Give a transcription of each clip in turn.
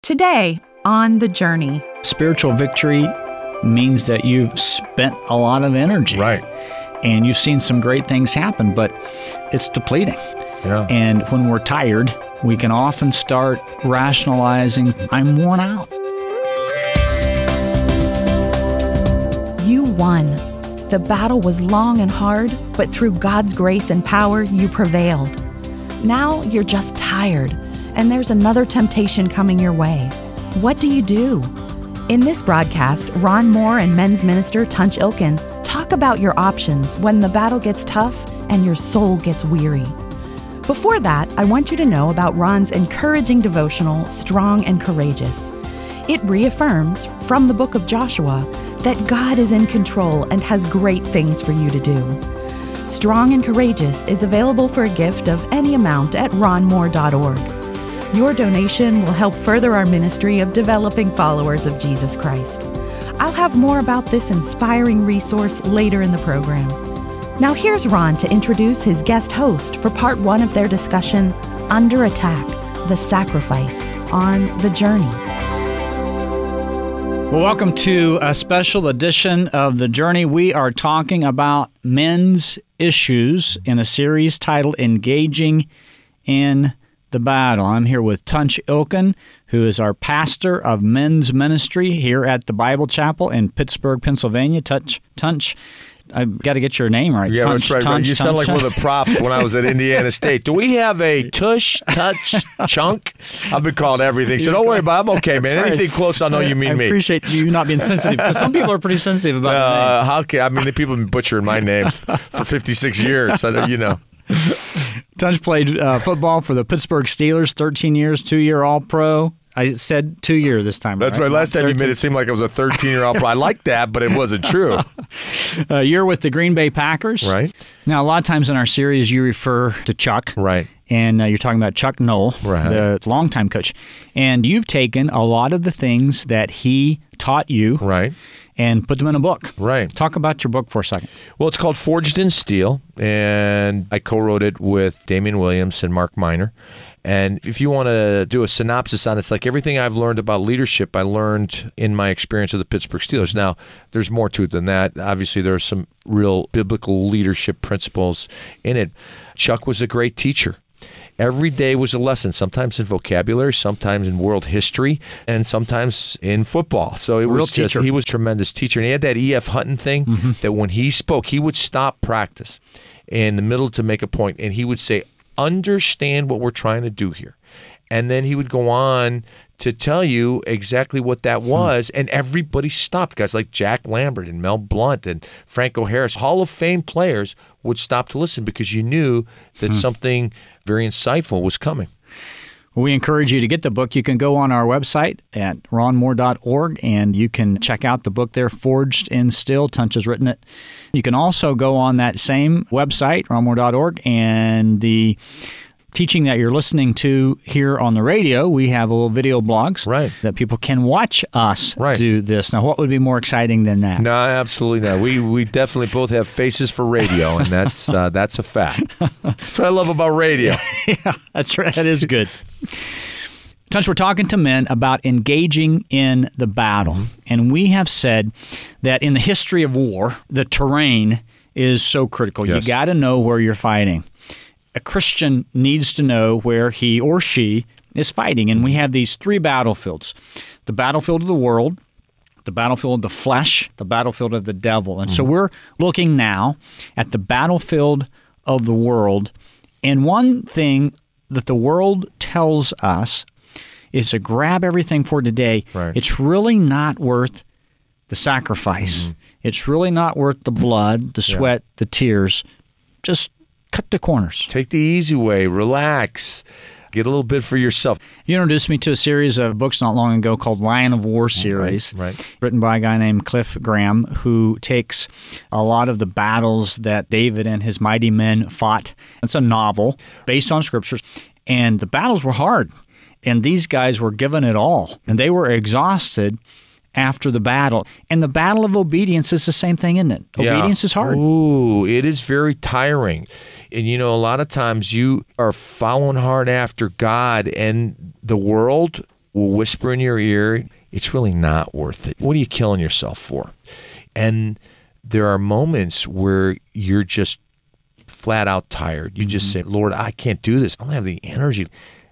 Today on The Journey. Spiritual victory means that you've spent a lot of energy. Right. And you've seen some great things happen, but it's depleting. Yeah. And when we're tired, we can often start rationalizing, I'm worn out. You won. The battle was long and hard, but through God's grace and power, you prevailed. Now you're just tired, and there's another temptation coming your way. What do you do? In this broadcast, Ron Moore and men's minister Tunch Ilkin talk about your options when the battle gets tough and your soul gets weary. Before that, I want you to know about Ron's encouraging devotional, Strong and Courageous. It reaffirms, from the book of Joshua, that God is in control and has great things for you to do. Strong and Courageous is available for a gift of any amount at ronmoore.org. Your donation will help further our ministry of developing followers of Jesus Christ. I'll have more about this inspiring resource later in the program. Now here's Ron to introduce his guest host for part one of their discussion, Under Attack, the Sacrifice, on The Journey. Well, welcome to a special edition of The Journey. We are talking about men's issues in a series titled Engaging in the Battle. I'm here with Tunch Ilkin, who is our pastor of men's ministry here at the Bible Chapel in Pittsburgh, Pennsylvania. Tunch, I've got to get your name right. Yeah, Tunch, that's right. Tunch, You sound Tunch. like one of the profs when I was at Indiana State. Do we have a tush, touch, chunk? I've been called everything, so don't worry about it. I'm okay, man. Right. Anything close, I know you mean I me. appreciate you not being sensitive, because some people are pretty sensitive about their name. How can I mean, the people have been butchering my name for 56 years. You know. Tunch played football for the Pittsburgh Steelers, 13 years, 2-year All-Pro. I said 2-year this time. That's right. Last time you made it seem like I was a 13-year-old. I like that, but it wasn't true. A year with the Green Bay Packers. Right. Now, a lot of times in our series, you refer to Chuck. Right. And you're talking about Chuck Noll, Right. the longtime coach. And you've taken a lot of the things that he taught you Right. and put them in a book. Right. Talk about your book for a second. Well, it's called Forged in Steel, and I co-wrote it with Damian Williams and Mark Miner. And if you want to do a synopsis on it, it's like everything I've learned about leadership, I learned in my experience of the Pittsburgh Steelers. Now, there's more to it than that. Obviously, there are some real biblical leadership principles in it. Chuck was a great teacher. Every day was a lesson, sometimes in vocabulary, sometimes in world history, and sometimes in football. So it was just, he was a tremendous teacher. And he had that E.F. Hutton thing that when he spoke, he would stop practice in the middle to make a point, and he would say, understand what we're trying to do here. And then he would go on to tell you exactly what that was, and everybody stopped. Guys like Jack Lambert and Mel Blount and Franco Harris, Hall of Fame players, would stop to listen because you knew that something very insightful was coming. Well, we encourage you to get the book. You can go on our website at ronmoore.org, and you can check out the book there, Forged in Steel. Tunch has written it. You can also go on that same website, ronmoore.org, and the teaching that you're listening to here on the radio, we have little video blogs that people can watch us do this. Now, what would be more exciting than that? No, absolutely not. We definitely both have faces for radio, and that's a fact. That's what I love about radio. Yeah, that's right. That is good. Tunch, we're talking to men about engaging in the battle. And we have said that in the history of war, the terrain is so critical. Yes. You got to know where you're fighting. A Christian needs to know where he or she is fighting. And we have these three battlefields: the battlefield of the world, the battlefield of the flesh, the battlefield of the devil. And so we're looking now at the battlefield of the world. And one thing that the world tells us is to grab everything for today. Right. It's really not worth the sacrifice. It's really not worth the blood, the sweat, the tears. Just cut the corners. Take the easy way. Relax. Get a little bit for yourself. You introduced me to a series of books not long ago called Lion of War series, written by a guy named Cliff Graham, who takes a lot of the battles that David and his mighty men fought. It's a novel based on scriptures, and the battles were hard, and these guys were given it all, and they were exhausted after the battle. And the battle of obedience is the same thing, isn't it? Obedience is hard. Ooh, it is very tiring. And, you know, a lot of times you are following hard after God, and the world will whisper in your ear, it's really not worth it. What are you killing yourself for? And there are moments where you're just flat out tired. You just say, Lord, I can't do this. I don't have the energy.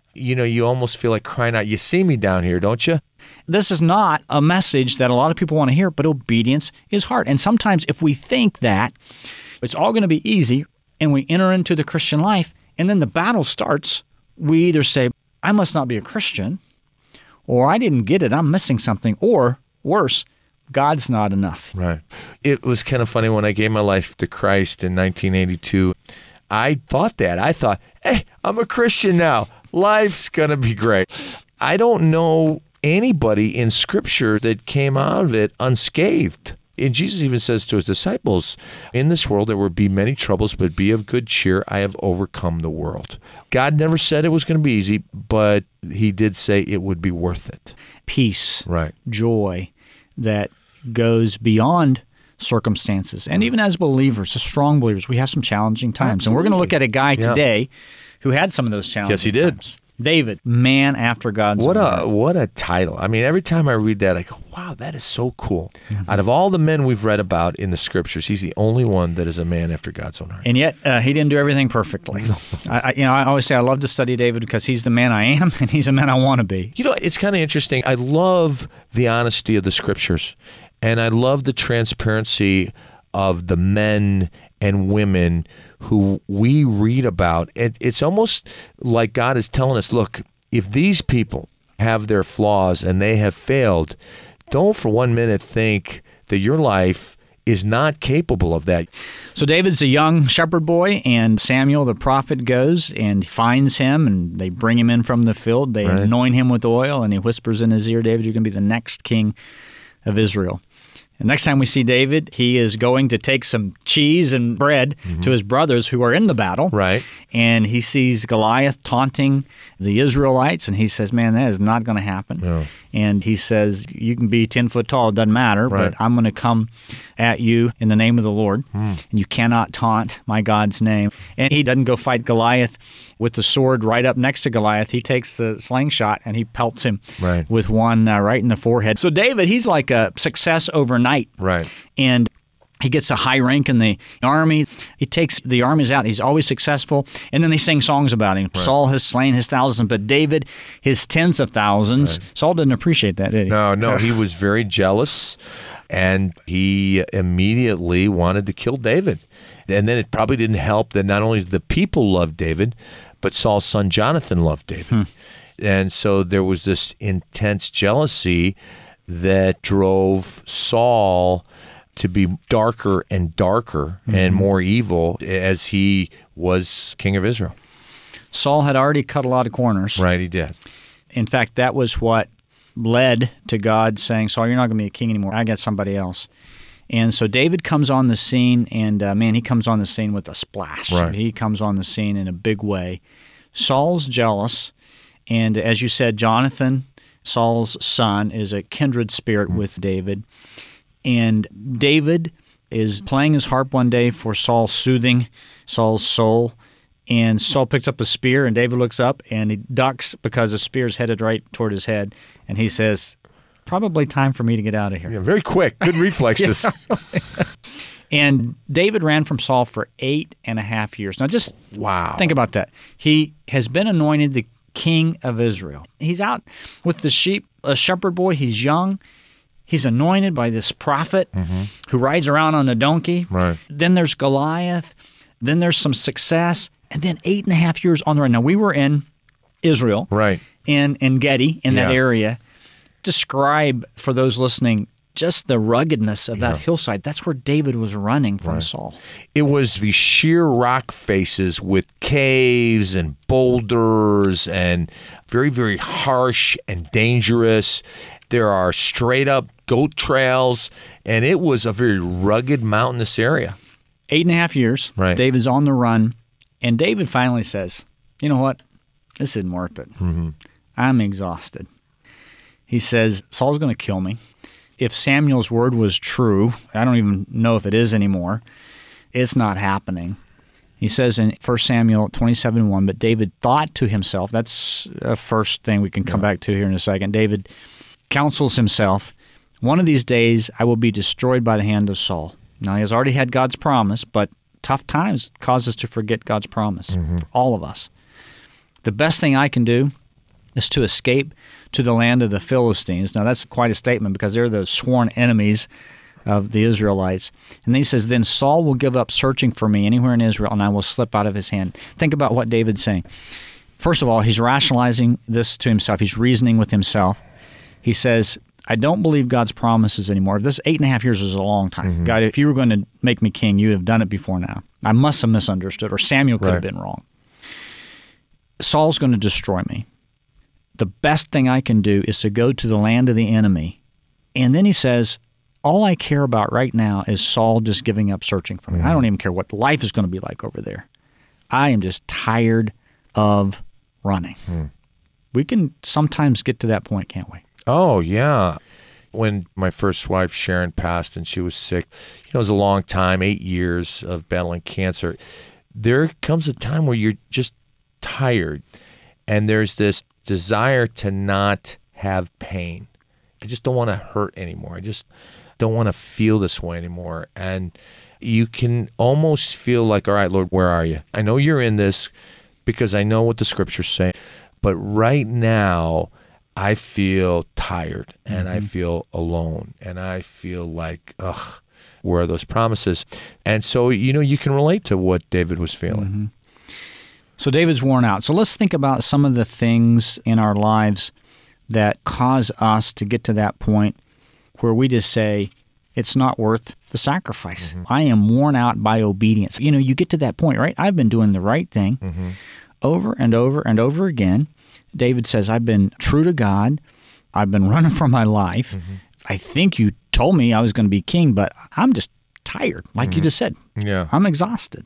You almost feel like crying out. You see me down here, don't you? This is not a message that a lot of people want to hear, but obedience is hard. And sometimes if we think that it's all going to be easy and we enter into the Christian life and then the battle starts, we either say, I must not be a Christian, or I didn't get it, I'm missing something, or worse, God's not enough. Right. It was kind of funny when I gave my life to Christ in 1982. I thought that. I thought, hey, I'm a Christian now. Life's going to be great. I don't know anybody in Scripture that came out of it unscathed. And Jesus even says to his disciples, in this world there will be many troubles, but be of good cheer. I have overcome the world. God never said it was going to be easy, but he did say it would be worth it. Peace, right, joy that goes beyond circumstances. And even as believers, as strong believers, we have some challenging times. Absolutely. And we're going to look at a guy today who had some of those challenges. Yes, he did. Times. David, man after God's own heart. What a title. I mean, every time I read that, I go, wow, that is so cool. Out of all the men we've read about in the Scriptures, he's the only one that is a man after God's own heart. And yet, he didn't do everything perfectly. I always say I love to study David because he's the man I am, and he's the man I want to be. It's kind of interesting. I love the honesty of the Scriptures, and I love the transparency of the men and women who we read about. It's almost like God is telling us, look, if these people have their flaws and they have failed, don't for 1 minute think that your life is not capable of that. So David's a young shepherd boy, and Samuel the prophet goes and finds him, and they bring him in from the field. They anoint him with oil, and he whispers in his ear, David, you're going to be the next king of Israel. And next time we see David, he is going to take some cheese and bread to his brothers who are in the battle. Right. And he sees Goliath taunting the Israelites, and he says, man, that is not going to happen. No. And he says, you can be 10 foot tall, it doesn't matter, but I'm going to come at you in the name of the Lord, and you cannot taunt my God's name. And he doesn't go fight Goliath with the sword right up next to Goliath. He takes the slingshot and he pelts him with one right in the forehead. So David, he's like a success overnight. Right. And he gets a high rank in the army. He takes the armies out. He's always successful. And then they sing songs about him. Right. Saul has slain his thousands, but David his tens of thousands. Right. Saul didn't appreciate that, did he? No, he was very jealous, and he immediately wanted to kill David. And then it probably didn't help that not only did the people love David, but Saul's son Jonathan loved David. And so there was this intense jealousy that drove Saul to be darker and darker and more evil as he was king of Israel. Saul had already cut a lot of corners. Right, he did. In fact, that was what led to God saying, Saul, you're not going to be a king anymore. I got somebody else. And so David comes on the scene, and he comes on the scene with a splash. Right. He comes on the scene in a big way. Saul's jealous, and as you said, Jonathan, Saul's son, is a kindred spirit with David. And David is playing his harp one day for Saul, soothing Saul's soul. And Saul picks up a spear, and David looks up, and he ducks because the spear's headed right toward his head. And he says, probably time for me to get out of here. Yeah, very quick. Good reflexes. And David ran from Saul for 8.5 years. Now just think about that. He has been anointed the king of Israel. He's out with the sheep, a shepherd boy. He's young. He's anointed by this prophet who rides around on a donkey. Right. Then there's Goliath. Then there's some success. And then 8.5 years on the run. Now, we were in Israel, in Gedi, in that area. Describe, for those listening, just the ruggedness of that hillside. That's where David was running from Saul. It was the sheer rock faces with caves and boulders and very, very harsh and dangerous. There are straight-up goat trails, and it was a very rugged, mountainous area. 8.5 years, David's on the run, and David finally says, you know what? This isn't worth it. I'm exhausted. He says, Saul's going to kill me. If Samuel's word was true, I don't even know if it is anymore, it's not happening. He says in 1 Samuel 27:1, but David thought to himself, that's a first thing we can come back to here in a second. David counsels himself, one of these days I will be destroyed by the hand of Saul. Now, he has already had God's promise, but tough times cause us to forget God's promise, for all of us. The best thing I can do is to escape to the land of the Philistines. Now, that's quite a statement because they're the sworn enemies of the Israelites. And then he says, then Saul will give up searching for me anywhere in Israel, and I will slip out of his hand. Think about what David's saying. First of all, he's rationalizing this to himself. He's reasoning with himself. He says, I don't believe God's promises anymore. This 8.5 years is a long time. God, if you were going to make me king, you would have done it before now. I must have misunderstood, or Samuel could have been wrong. Saul's going to destroy me. The best thing I can do is to go to the land of the enemy. And then he says, all I care about right now is Saul just giving up searching for me. I don't even care what life is going to be like over there. I am just tired of running. We can sometimes get to that point, can't we? Oh, yeah. When my first wife, Sharon, passed and she was sick, it was a long time, 8 years of battling cancer. There comes a time where you're just tired, and there's this desire to not have pain. I just don't want to hurt anymore. I just don't want to feel this way anymore. And you can almost feel like, all right, Lord, where are you? I know you're in this because I know what the scriptures say, but right now I feel tired and I feel alone and I feel like, ugh, where are those promises? And so, you can relate to what David was feeling. So David's worn out. So let's think about some of the things in our lives that cause us to get to that point where we just say, it's not worth the sacrifice. I am worn out by obedience. You get to that point, right? I've been doing the right thing over and over and over again. David says, I've been true to God. I've been running for my life. I think you told me I was going to be king, but I'm just tired, like you just said. Yeah. I'm exhausted.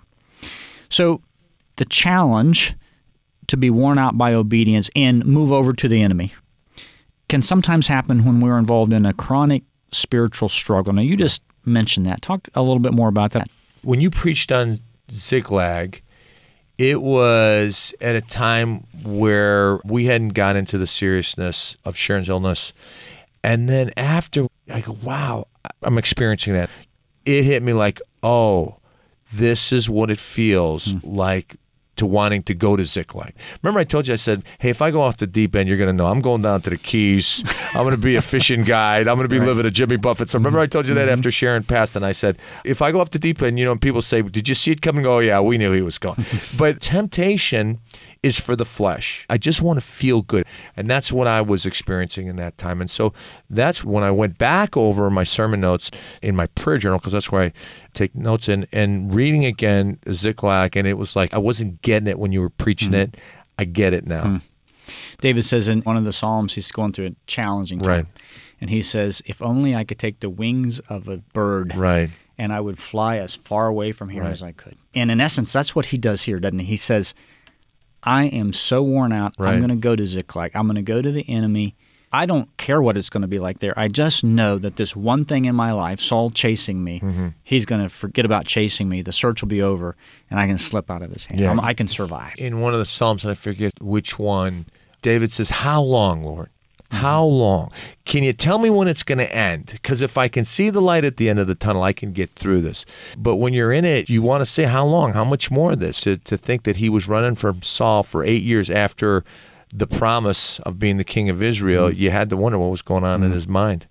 So the challenge to be worn out by obedience and move over to the enemy can sometimes happen when we're involved in a chronic spiritual struggle. Now, you just mentioned that. Talk a little bit more about that. When you preached on Ziklag, it was at a time where we hadn't gotten into the seriousness of Sharon's illness. And then after, I go, wow, I'm experiencing that. It hit me like, oh, this is what it feels like to wanting to go to Ziklag. Remember I told you, I said, hey, if I go off the deep end, you're going to know. I'm going down to the Keys. I'm going to be a fishing guide. I'm going to be living at Jimmy Buffett. So remember I told you that after Sharon passed, and I said, if I go off the deep end, and people say, did you see it coming? Oh, yeah, we knew he was going. But temptation is for the flesh. I just want to feel good. And that's what I was experiencing in that time. And so that's when I went back over my sermon notes in my prayer journal, because that's where I take notes in, and reading again Ziklag, and it was like I wasn't getting it when you were preaching it. I get it now. David says in one of the Psalms, he's going through a challenging time. Right. And he says, if only I could take the wings of a bird and I would fly as far away from here as I could. And in essence, that's what he does here, doesn't he? He says, I am so worn out. I'm going to go to Ziklag. I'm going to go to the enemy. I don't care what it's going to be like there. I just know that this one thing in my life, Saul chasing me, he's going to forget about chasing me. The search will be over, and I can slip out of his hand. Yeah. I can survive. In one of the Psalms, and I forget which one, David says, how long, Lord? How long? Can you tell me when it's going to end? Because if I can see the light at the end of the tunnel, I can get through this. But when you're in it, you want to say, how long? How much more of this? To think that he was running from Saul for 8 years after the promise of being the king of Israel, you had to wonder what was going on in his mind.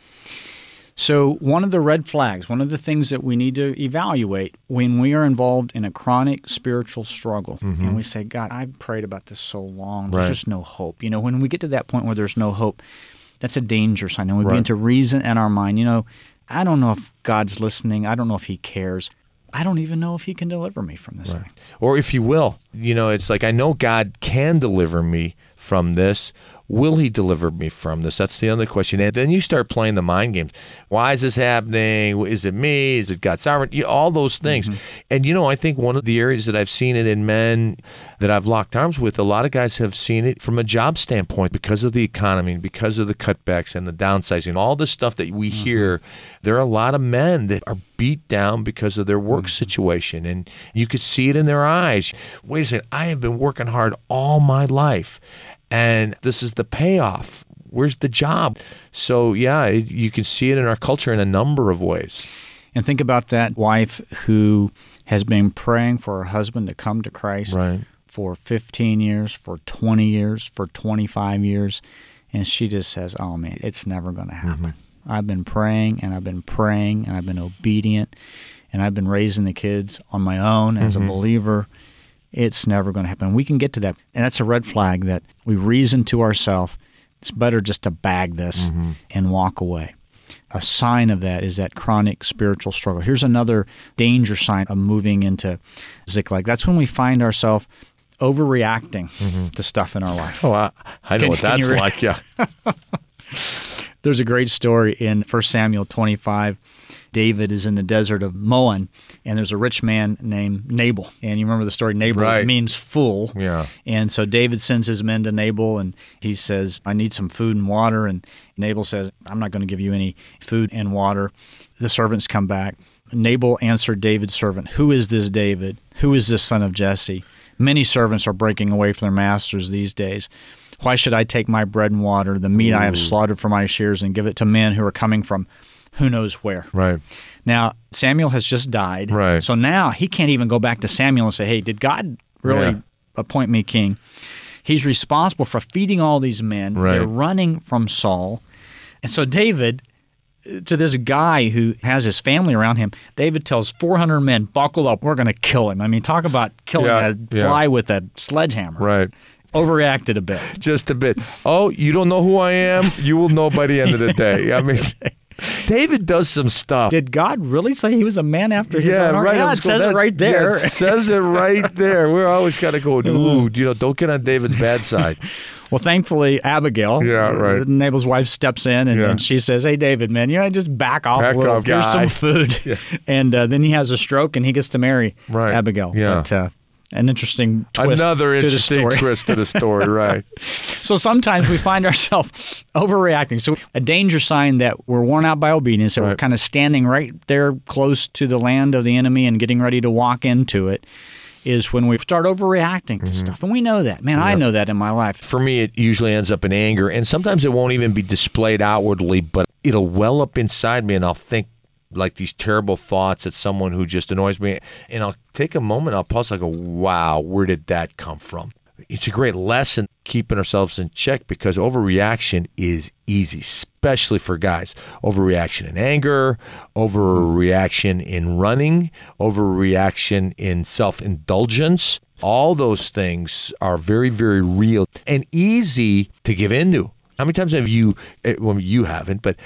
So one of the red flags, one of the things that we need to evaluate when we are involved in a chronic spiritual struggle, and we say, God, I've prayed about this so long, there's just no hope. When we get to that point where there's no hope, that's a danger sign. And we begin to reason in our mind, I don't know if God's listening. I don't know if he cares. I don't even know if he can deliver me from this thing. Or if he will. It's like, I know God can deliver me from this. will he deliver me from this? That's the other question. And then you start playing the mind games. Why is this happening? Is it me? Is it God's sovereignty? All those things. And, I think one of the areas that I've seen it in men that I've locked arms with, a lot of guys have seen it from a job standpoint because of the economy, because of the cutbacks and the downsizing, all this stuff that we hear. There are a lot of men that are beat down because of their work situation, and you could see it in their eyes. Wait a second, I have been working hard all my life, and this is the payoff. Where's the job? So, yeah, you can see it in our culture in a number of ways. And think about that wife who has been praying for her husband to come to Christ for 15 years, for 20 years, for 25 years, and she just says, oh, man, it's never going to happen. I've been praying, and I've been praying, and I've been obedient, and I've been raising the kids on my own as a believer. It's never going to happen. We can get to that, and that's a red flag that we reason to ourselves, it's better just to bag this and walk away. A sign of that is that chronic spiritual struggle. Here's another danger sign of moving into Ziklag. That's when we find ourselves overreacting to stuff in our life. Oh, I know what that's like, yeah. There's a great story in 1 Samuel 25. David is in the desert of Moab, and there's a rich man named Nabal. And you remember the story, Nabal means fool. Yeah. And so David sends his men to Nabal, and he says, I need some food and water. And Nabal says, I'm not going to give you any food and water. The servants come back. Nabal answered David's servant, who is this David? Who is this son of Jesse? Many servants are breaking away from their masters these days. Why should I take my bread and water, the meat I have slaughtered for my shears, and give it to men who are coming from who knows where? Right. Now, Samuel has just died. Right. So now he can't even go back to Samuel and say, hey, did God really appoint me king? He's responsible for feeding all these men. Right. They're running from Saul. And so David, to this guy who has his family around him, David tells 400 men, buckle up, we're going to kill him. I mean, talk about killing a fly with a sledgehammer. Right. Overreacted a bit. Just a bit. Oh, you don't know who I am? You will know by the end of the day. I mean, David does some stuff. Did God really say he was a man after his own heart? Right. Yeah, it says it right there. Yeah, it says it right there. We're always got to go, ooh, don't get on David's bad side. Well, thankfully, Abigail, Nabal's wife, steps in and she says, hey, David, man, just back off a little. Here's some food. Yeah. And then he has a stroke and he gets to marry Abigail. Yeah. But, an interesting twist. Another interesting twist to the story, right. So sometimes we find ourselves overreacting. So a danger sign that we're worn out by obedience, that we're kind of standing right there close to the land of the enemy and getting ready to walk into it, is when we start overreacting to stuff. And we know that. Man, I know that in my life. For me, it usually ends up in anger. And sometimes it won't even be displayed outwardly, but it'll well up inside me and I'll think like these terrible thoughts at someone who just annoys me. And I'll take a moment, I'll pause, I go, wow, where did that come from? It's a great lesson keeping ourselves in check because overreaction is easy, especially for guys. Overreaction in anger, overreaction in running, overreaction in self-indulgence. All those things are very, very real and easy to give into. How many times have you, well, you haven't, but...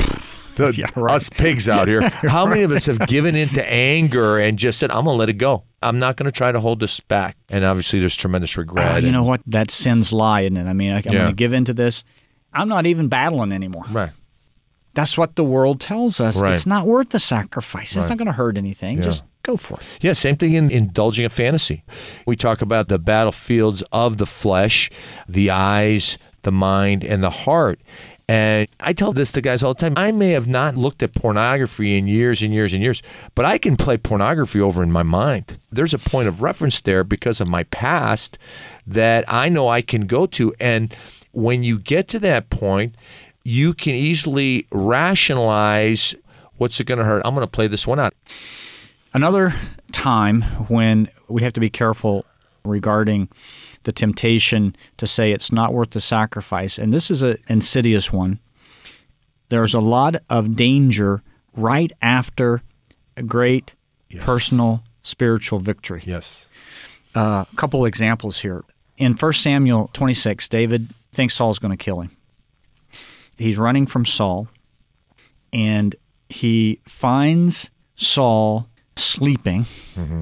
us pigs out here. How many of us have given into anger and just said, I'm going to let it go. I'm not going to try to hold this back. And obviously there's tremendous regret. You know what? That sin's lie, isn't it? I mean, I'm going to give into this. I'm not even battling anymore. Right. That's what the world tells us. Right. It's not worth the sacrifice. It's not going to hurt anything. Just go for it. Yeah, same thing in indulging a fantasy. We talk about the battlefields of the flesh, the eyes, the mind, and the heart. And I tell this to guys all the time. I may have not looked at pornography in years and years and years, but I can play pornography over in my mind. There's a point of reference there because of my past that I know I can go to. And when you get to that point, you can easily rationalize, what's it going to hurt? I'm going to play this one out. Another time when we have to be careful regarding the temptation to say it's not worth the sacrifice, and this is an insidious one. There's a lot of danger right after a great personal spiritual victory. Yes. A couple examples here. In 1 Samuel 26, David thinks Saul's going to kill him. He's running from Saul, and he finds Saul sleeping,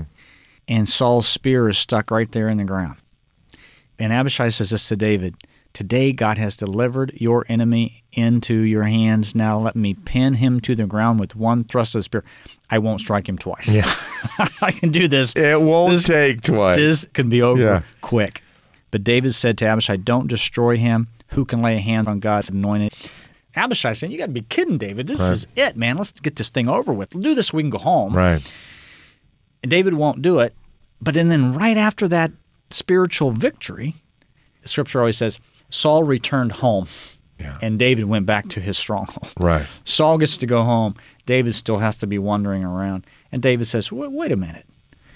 and Saul's spear is stuck right there in the ground. And Abishai says this to David, Today God has delivered your enemy into your hands. Now let me pin him to the ground with one thrust of the spear. I won't strike him twice. Yeah. I can do this. It won't take twice. This can be over quick. But David said to Abishai, don't destroy him. Who can lay a hand on God's anointed? Abishai said, you got to be kidding, David. This is it, man. Let's get this thing over with. We'll do this so we can go home. Right. And David won't do it. But then right after that spiritual victory, the scripture always says, Saul returned home. Yeah. And David went back to his stronghold. Right. Saul gets to go home. David still has to be wandering around. And David says, wait a minute.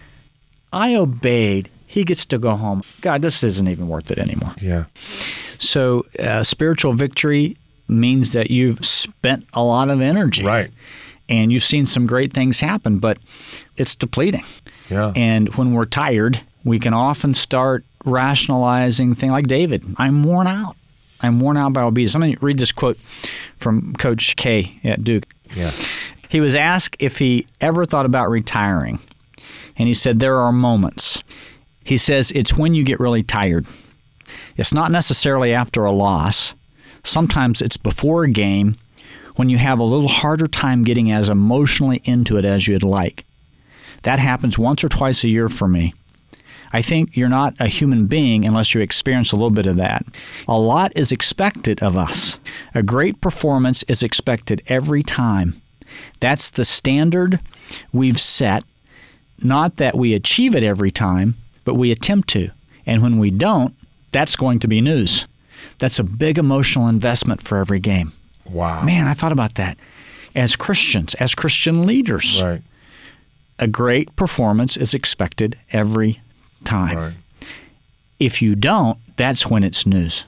I obeyed. He gets to go home. God, this isn't even worth it anymore. Yeah. So spiritual victory means that you've spent a lot of energy. Right. And you've seen some great things happen, but it's depleting. Yeah. And when we're tired, we can often start rationalizing things like David. I'm worn out. I'm worn out by obedience. I'm going to read this quote from Coach K at Duke. Yeah. He was asked if he ever thought about retiring. And he said, there are moments. He says, it's when you get really tired. It's not necessarily after a loss. Sometimes it's before a game when you have a little harder time getting as emotionally into it as you'd like. That happens once or twice a year for me. I think you're not a human being unless you experience a little bit of that. A lot is expected of us. A great performance is expected every time. That's the standard we've set, not that we achieve it every time, but we attempt to. And when we don't, that's going to be news. That's a big emotional investment for every game. Wow. Man, I thought about that. As Christians, as Christian leaders, Right. a great performance is expected every time. Right. If you don't, that's when it's news.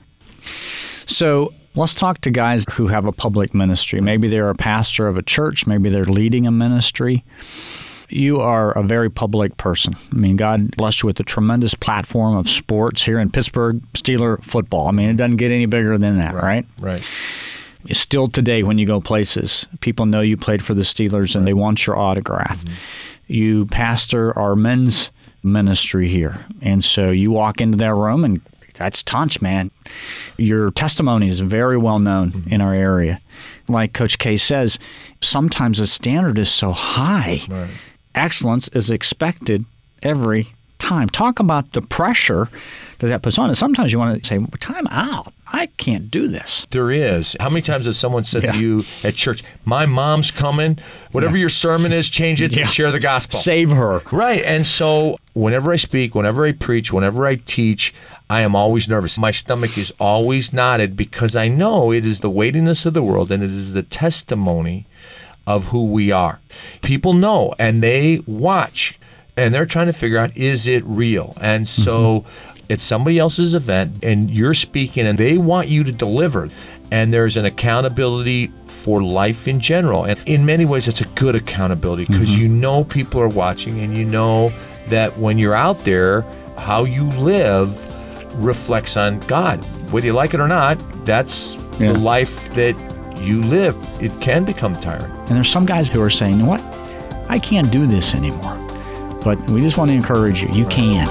So let's talk to guys who have a public ministry. Maybe they're a pastor of a church. Maybe they're leading a ministry. You are a very public person. I mean, God blessed you with a tremendous platform of sports here in Pittsburgh, Steeler football. I mean, it doesn't get any bigger than that, right? Right. Still today, when you go places, people know you played for the Steelers and they want your autograph. Mm-hmm. You pastor our men's ministry here. And so you walk into that room and that's Tunch, man. Your testimony is very well known in our area. Like Coach K says, sometimes the standard is so high. Right. Excellence is expected every time. Talk about the pressure that puts on. And sometimes you want to say, time out. I can't do this. There is. How many times has someone said to you at church, my mom's coming, whatever your sermon is, change it and share the gospel. Save her. Right. And so whenever I speak, whenever I preach, whenever I teach, I am always nervous. My stomach is always knotted because I know it is the weightiness of the world and it is the testimony of who we are. People know and they watch and they're trying to figure out, is it real? And so it's somebody else's event and you're speaking and they want you to deliver. And there's an accountability for life in general. And in many ways, it's a good accountability because you know people are watching and you know that when you're out there, how you live reflects on God. Whether you like it or not, that's the life that you live. It can become tiring. And there's some guys who are saying, you know what? I can't do this anymore. But we just want to encourage you. You can.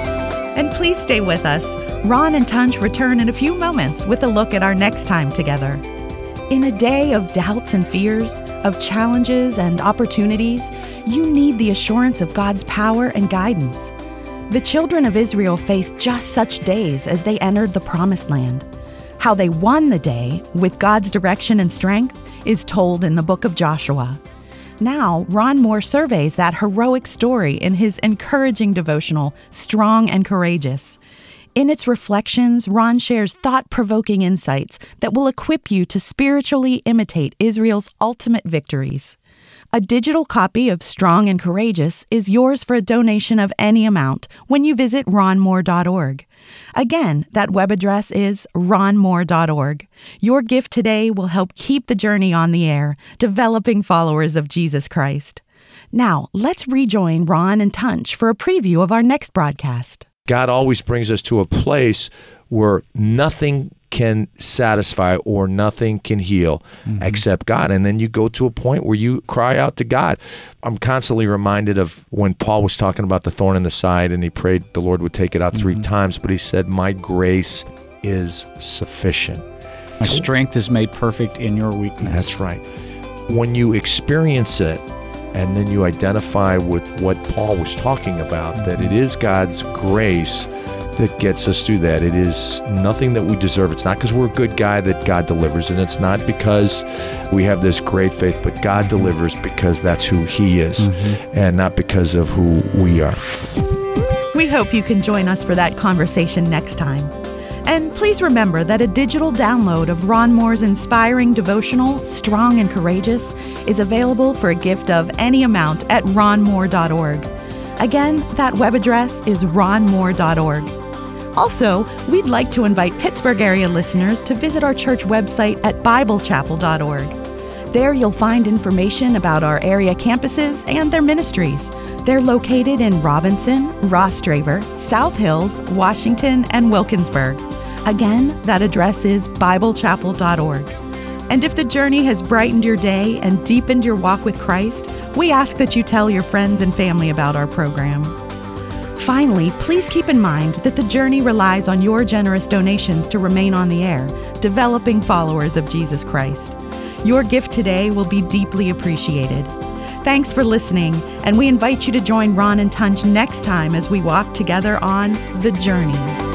And please stay with us. Ron and Tunch return in a few moments with a look at our next time together. In a day of doubts and fears, of challenges and opportunities, you need the assurance of God's power and guidance. The children of Israel faced just such days as they entered the Promised Land. How they won the day with God's direction and strength is told in the book of Joshua. Now, Ron Moore surveys that heroic story in his encouraging devotional, Strong and Courageous. In its reflections, Ron shares thought-provoking insights that will equip you to spiritually imitate Israel's ultimate victories. A digital copy of Strong and Courageous is yours for a donation of any amount when you visit ronmoore.org. Again, that web address is ronmoore.org. Your gift today will help keep the journey on the air, developing followers of Jesus Christ. Now, let's rejoin Ron and Tunch for a preview of our next broadcast. God always brings us to a place where nothing can satisfy or nothing can heal except God. And then you go to a point where you cry out to God. I'm constantly reminded of when Paul was talking about the thorn in the side and he prayed the Lord would take it out 3 times, but he said, my grace is sufficient. My strength is made perfect in your weakness. That's right. When you experience it, and then you identify with what Paul was talking about, that it is God's grace that gets us through that. It is nothing that we deserve. It's not because we're a good guy that God delivers, and it's not because we have this great faith, but God delivers because that's who He is, and not because of who we are. We hope you can join us for that conversation next time. And please remember that a digital download of Ron Moore's inspiring devotional, Strong and Courageous, is available for a gift of any amount at ronmoore.org. Again, that web address is ronmoore.org. Also, we'd like to invite Pittsburgh area listeners to visit our church website at biblechapel.org. There you'll find information about our area campuses and their ministries. They're located in Robinson, Rostraver, South Hills, Washington, and Wilkinsburg. Again, that address is biblechapel.org. And if the journey has brightened your day and deepened your walk with Christ, we ask that you tell your friends and family about our program. Finally, please keep in mind that the journey relies on your generous donations to remain on the air, developing followers of Jesus Christ. Your gift today will be deeply appreciated. Thanks for listening, and we invite you to join Ron and Tunj next time as we walk together on The Journey.